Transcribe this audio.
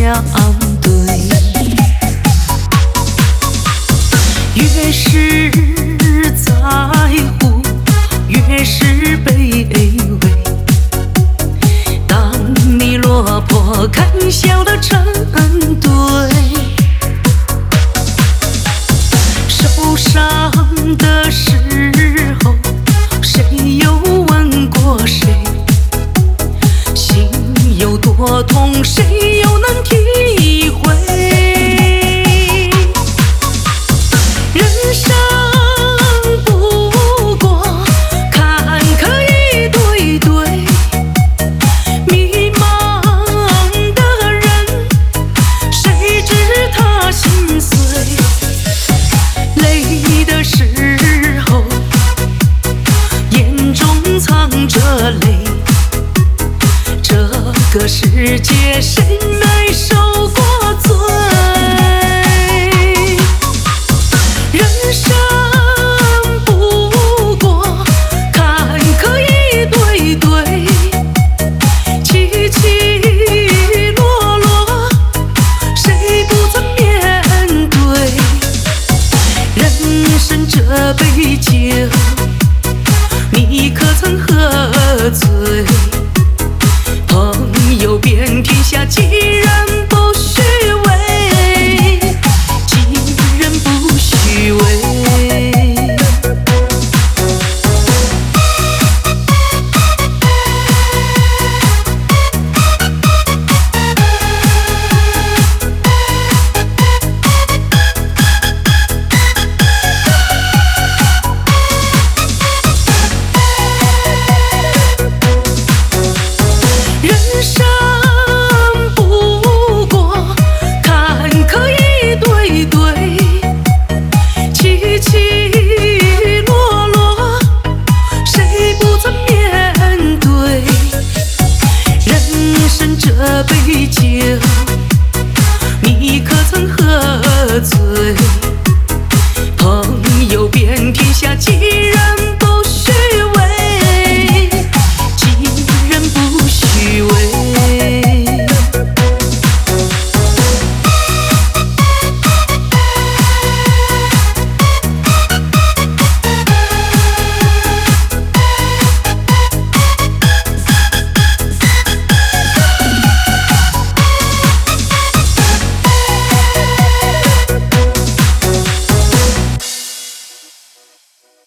相对。越是在乎，越是卑微。当你落魄看笑的成对，受伤的时候，谁又问过谁？心有多痛，谁又能体会？人生不过坎坷一堆堆，迷茫的人，谁知他心碎？累的时候，眼中藏着泪。这个世界谁没受过罪？人生不过坎坷一堆堆，起起落落，谁不曾面对？人生这杯酒，你可曾喝醉？朋友遍天下，几人不虚伪？几人不虚伪？人生不过坎坷一堆堆，起起落落，谁不曾面对？人生这杯酒。